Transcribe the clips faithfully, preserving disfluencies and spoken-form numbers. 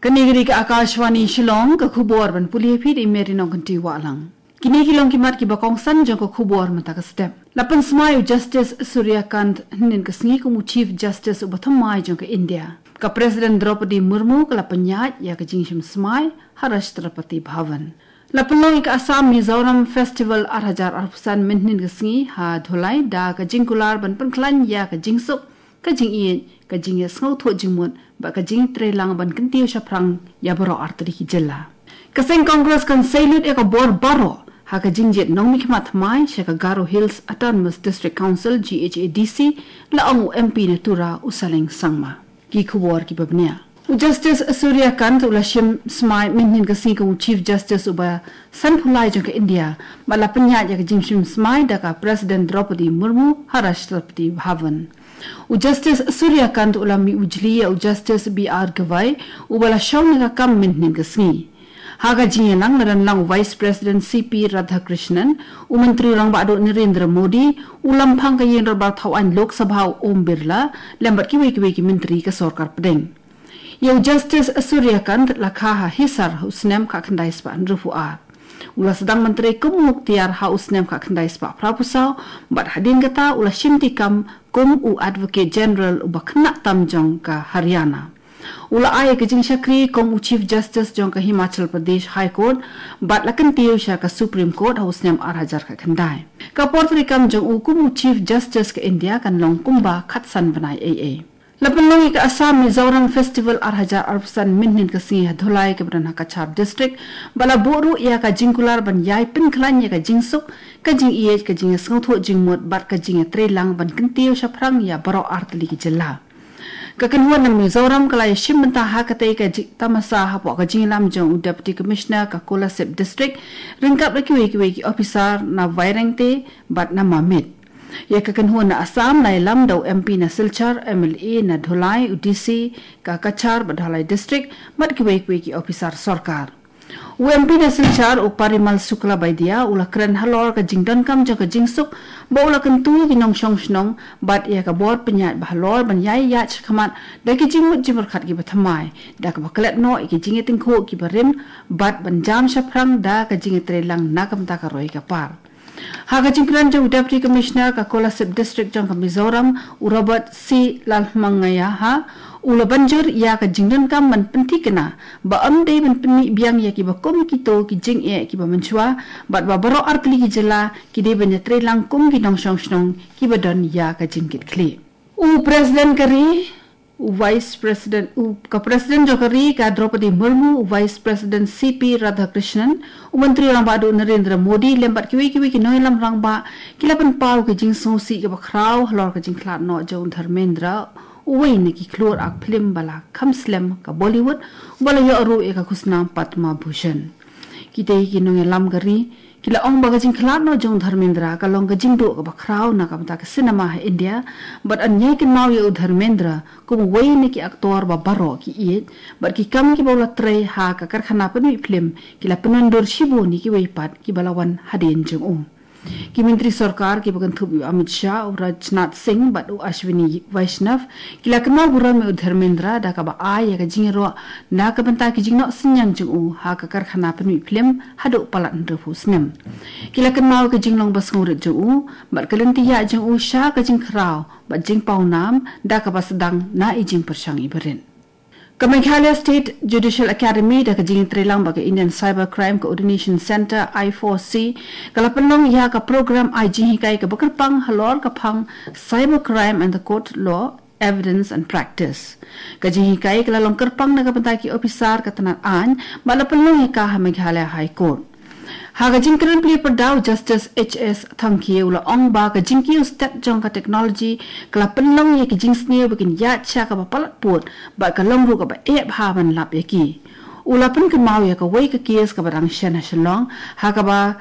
Kanigiri ka Akashwani Shillong ka khubor ban pulia phi di merino kanti walang. Kini kilong kimat ki bakong san jong ka khubor mata ka step. Lapan smayu Justice Suryakant nin ka sngi ku Chief Justice ubatham mai jong ka India. Ka President Draupadi Murmu ka lapan nyat ya ka jingshim smai Harashtrapati Bhavan. Lapan long ka Assam Mizoram Festival arhajar arpusan minhin ka sngi ha dhulai da ka jingkular ban panklan ya ka jingsuk ka jing iye ka jing ya sngo tho jingmut ba ka jing tre lang ban kentiu shaprang ya baro artri ki jella kaseng Congress kan sailut e ka bor baro ha ka jing jet nong mikmat mai sha ka Garo Hills Autonomous District Council G H A D C la ang M P na tura usaleng sangma ki khubor ki babnia Justice Suryakant ula shim smai minhin ka sing Chief Justice uba sanphulai jong ka India bala panya ya ka jing shim smai da ka President Draupadi Murmu Harashtrapati Bhavan U Justice Suryakant ulami ujliya u Justice B R Gavai ubala shawn ka kam minhin ka sngi haga jinge lang naran lang Vice President C P Radhakrishnan u Mantri rang bado Narendra Modi ulam phang ka yen ba thawan Lok Sabha Om Birla lambat ki weki weki menteri ka sarkar pedeng Yo Justice Suryakant lakha hisar husnem ka khandai spa anrufuar Ula sedang menteri kum muktiar ha usnem ka khandai spa prapusau bat hadin kata ula shimti kam kum u Advocate General u bakna tamjong ka Haryana Ula ay ka jing shakri kum u Chief Justice jong ka Himachal Pradesh High Court bat lakan tiyo siya ka Supreme Court ha usnem arhajar ka khandai ka portri kam jong u kum u Chief Justice ka India kan long kumba khatsan banai A A Lapan longi ka Assam Mizoram Festival arhajar arpusan minhin ka singa dhulai ka Brana Kachar District bala boru ya ka jingkular ban yai pinklan ya ka jingsuk ka jing iye ka jing sngtho jingmut bat ka jing trelang ban kentiu shaprang ya baro artli ki jella ka kanhuan na Mizoram kala ya shim benta ha ka tai ka tamasa ha po ka jing lam jong Deputy Commissioner ka Kolasip District ringkap la ki ki ki officer na vairengte bat na mamit Ya kakanhuan na Assam na ilam daw M P na Silchar, M L A na Dhulai, U D C, ka Kachar, Badhalai District, mat kiway-kiway ki officer sarkar. U M P na Silchar u Parimal Sukla Baidia, ula kren halor ka jingdan kam jang ka jingsuk, ba ula kentu ginong syong syong, bat iya ka board penyat bahalor, ban yay yat syakamat, da ki jingmut jimerkat ki batamay, da ka bakalat no, iki jingit tingko ki barim, bat ban jam syaprang, da ka jingit relang nakam taka roy ka par. Haga jingkran jang Deputy Commissioner ka Kolasip District jang ka Mizoram u Robert C. Lalmangaya ha ula banjur ya ka jingdan kam man penti kena ba amde ban peni biang ya ki ba kom kito ki jing e ki ba menchua bat ba baro artli ki jela ki de ban tre lang kum ki nong shong shong ki ba don ya ka jingkit kli u President kari u Vice President u ka President Jokari ka Draupadi Murmu u Vice President C P Radhakrishnan u Menteri Rang Bado Narendra Modi lembat kiwi kiwi ki noi lam rang ba kilapan pau ke jing sosi ke bakrau halor ke jing klat no John Dharmendra u wei ne ki klor ak film bala khamslem ka Bollywood bala yo ru e ka kusna Padma Bhushan kita ki noi lam gari Kila ong baga jing klat no John Dharmendra ka long ka jing do ka bakrau na ka mata ka cinema ha India but anyay kin mau yo Dharmendra kum wei ne ki aktor ba baro ki iet but ki kam ki bola tray ha ka karkhana pen film kila penandor shibu ni ki wei pat ki balawan hadin jung um ki menteri sarkar ki bagan thubi Amit Shah u Rajnath Singh but u Ashwini Vaishnav kila kenal buran me Dharmendra da ka ba ay ka jing ro na ka banta ki jing no sinyang jung u ha ka karkhana pen film hadu palat ndefu snem kila kenal ka jing long bas ngurit jung u bat kalenti ya jung u sha ka jing khrau bat jing pau nam da ka ba sedang na i jing persang iberin Ka Meghalaya State Judicial Academy da ka jing trelang ba ka Indian Cyber Crime Coordination Center I four C kala penong ya ka program I G hikai ka bakarpang halor ka phang Cyber Crime and the Court Law Evidence and Practice ka jing hikai kala long karpang na ka bantay ki officer ka tanan an bala penong ka ha Meghalaya High Court Haga jingkran pli perdau Justice H S Thangkie ula ong ba ka jingkiu step jong ka technology kala penlong ye ki jingsne bikin ya cha ka palat put ba ka long ru ka ba e bha ban lap ye ki ula pen ka mau ye ka wei ka case ka barang shana shalong haga ba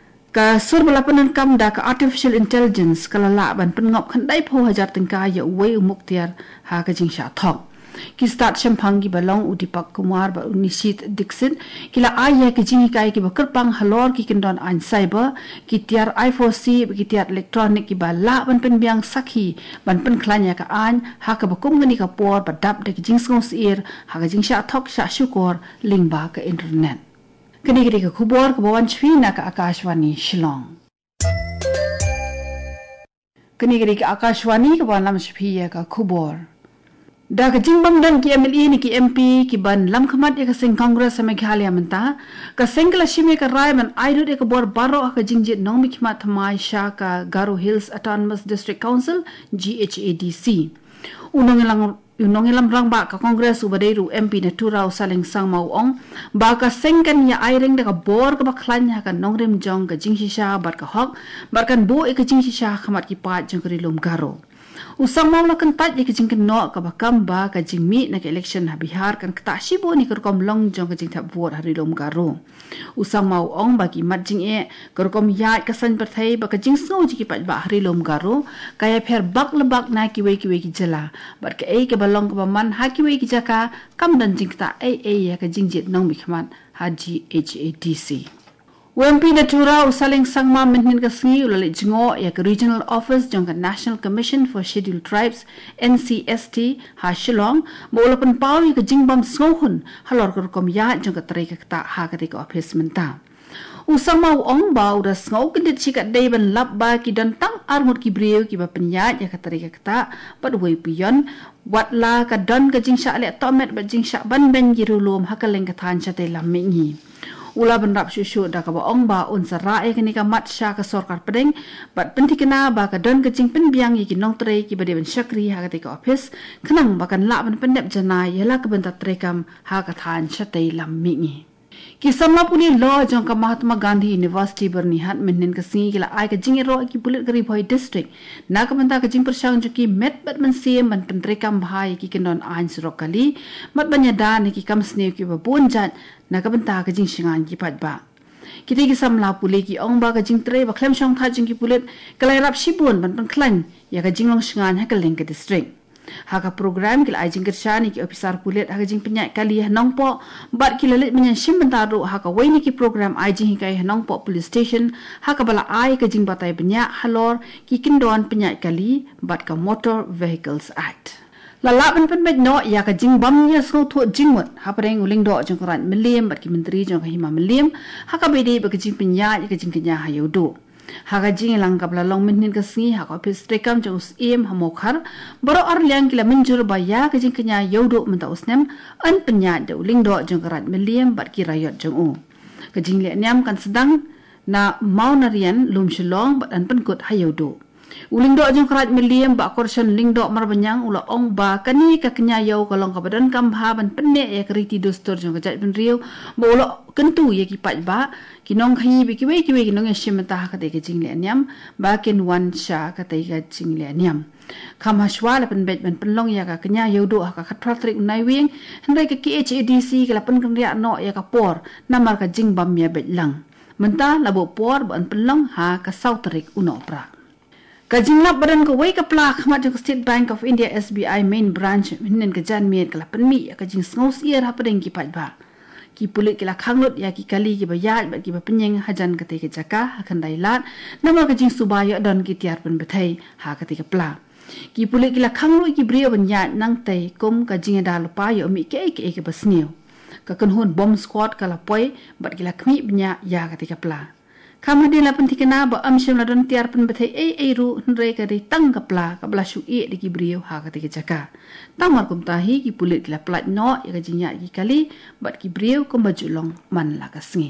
ka sur bala penan kam da ka artificial intelligence kala la ban pen ngop khandai pho hajar tengka ye wei umuktiar ha ka jing sha thok ki start champang ki balong Udipak Kumar ba Nishit Dixit kila aya ki jingi kai ki bakerpang halor ki kindon an cyber ki tiar I four C ki tiar electronic ki ba la ban pen biang sakhi ban pen klanya ka an ha ka bakum ngani ka por ba dap de ki jing skong sir ha ka jing sha thok sha shukor ling ba ka internet kini kini ka khubor ka bawan chwi na ka Akashwani Shillong kini kini ka Akashwani ka bawan lam shpiya ka khubor da ka jingbam dan ki M L A ni ki M P ki ban lam khamat ya ka sing Congress sa Meghalaya menta ka sengla shime ka rai man aidu de ka bor baro ka jingjit nong mi khmat thamai sha ka Garo Hills Autonomous District Council G H A D C unong lang unong lam rang ba ka Congress ubaderu M P na turau saling sang mau ong ba ka sengkan ya airing de ka bor ka bakhlan ya ka nongrem jong ka jingshisha bar ka hok bar kan bo e ka jingshisha khamat ki pat jong kri lom Garo usang mau la kan pat ye ka jing kan no ka bakam ba ka jing mi na ka election ha Bihar kan kta shibo ni kar kom long jong ka jing thap vote hari lom Garo usang mau ong ba ki mat jing e kar kom ya ka san par thai ba ka jing so ji ki pat ba hari lom Garo kaya pher bak lebak na ki we ki we ki jala bar ka e ka balong ka man ha ki we ki jaka kam dan jing ta e e ya ka jing jit nong mi khmat ha G H A D C U M P na turau saling sangma menhin ka sngi ulale jingo ya ka regional office jong ka National Commission for Scheduled Tribes N C S T ha Shillong mo ulapan pau ya ka jingbam sngohun halor ka kom ya jong ka trai ka ta ha ka ka office menta usang mau ong ba ura sngo kendit chika deiban lap ba ki dan tang armut ki breu ki ba penya ya ka trai ka ta pad wei pion wat la ka don ka jing sha le tomet ba jing sha ban ben girulum ha ka leng ka than cha te lam mi ula ban rap shushu da ka ba ong ba un sara e kini ka mat sha ka sorkar pedeng bat penti kena ba ka don ka jing pen biang yi ki nong trei ki ba de ban shakri ha ka te ka office khnang ba kan la ban pendep janai yela ka ban ta trekam ha ka than chatei lam mi ngi ki samma puni law jong ka Mahatma Gandhi University bernihat menen ka singi kila ai ka jing ro ki pulit gari boy district na ka ban ta ka jing persang ju ki met bat man sim ban pen trekam bhai ki kinon an surokali mat banya da ni ki kam sne ki ba bon jat na ka banta ka jing singan ki pat ba kiti ki samla puli ki ong ba ka jing tre ba klem shong tha jing ki pulit kalai rap shibun ban pan klan ya ka jing long singan ha ka leng ka district ha ka program kila ai jing kershani ki officer pulit ha ka jing penyai kali nong po bat ki lelit menyan sim bentaru ha ka wei ni ki program ai jing kai nong po police station ha ka bala ai ka jing batai penya halor ki kindon penyai kali bat ka Motor Vehicles Act lala ban pen bet no ya ka jing bam ya so tho jingmut ha pareng uling do jong kran milliam bat ki menteri jong ka hima milliam ha ka bede ba ka jing penya ya ka jing kenya ha yodo ha ka jing lang ka bla long min ka singi ha ka office trekam jong us em ha mokhar baro ar liang kila menjur ba ya ka jing kenya yodo menta usnem an penya de uling do jong kran milliam bat ki rayot jong u ka jing le nyam kan sedang na maunarian lum Shillong bat an pen kut ha yodo uling do jong krat milliam ba korsan ling do mar banyang ula ong ba kani ka kenya yau kalong ka badan kam ha ban penne ya kriti dostor jong jat ben riu bo ulo kentu ya ki pat ba kinong khai bi ki we ki we kinong shimta ka te ka jingle anyam ba ken wan sha ka te ka jingle anyam kham hashwal pen bet ben penlong ya ka kenya yau do ka khat pratrik nai wing hendai ka K H A D C ka pen kan ria no ya ka por namar ka jing bam ya bet lang menta labo por ban penlong ha ka sautrik uno pra ka jinglap badan ko wei ka plak mat ko State Bank of India S B I main branch minen ka jan miet kala penmi ka jing ngos ier ha padeng ki pat ba ki pulit kila khanglut ya ki kali ki bayat ba ki ba penyeng hajan ka te ka jaka ha kan dai lat namar ka jing subaya don ki tiar pen bethai ha ka te ka pla ki pulit kila khanglut ki brio ban yat nang te kum ka jing da lupa yo mi ke ke ke basniu ka kan hon bomb squad kala poi bat kila khmi bnya ya ka te ka pla kamadi la pen tikena ba am shim la don tiar pen bethai ei ei ru nre ka ri tang ka pla ka bla shu e de ki brio ha ka te ka jaka tamar kum tahi ki pulit kila plat no ya ka jinya ki kali bat ki brio ko majulong man la ka sngi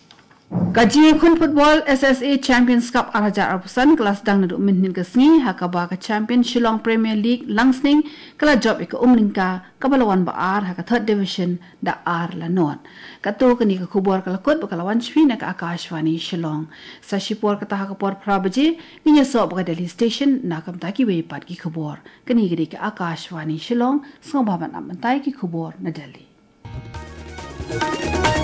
kaji khun football S S A Champions Cup araja arpusan kelas dang nadu minhin ka sngi ha ka ba ka champion Shillong Premier League langsning kala job ka umlingka kabalawan ba ar ha ka third division da ar la not ka to ka ni ka khubor kala kot ba kala wan shwi na ka Akashwani Shillong sa shipor ka ta ka por prabaje ni so ba ka Delhi station na kam ta ki we pat ki khubor kani gri ka Akashwani Shillong so ba ban am tai ki khubor na Delhi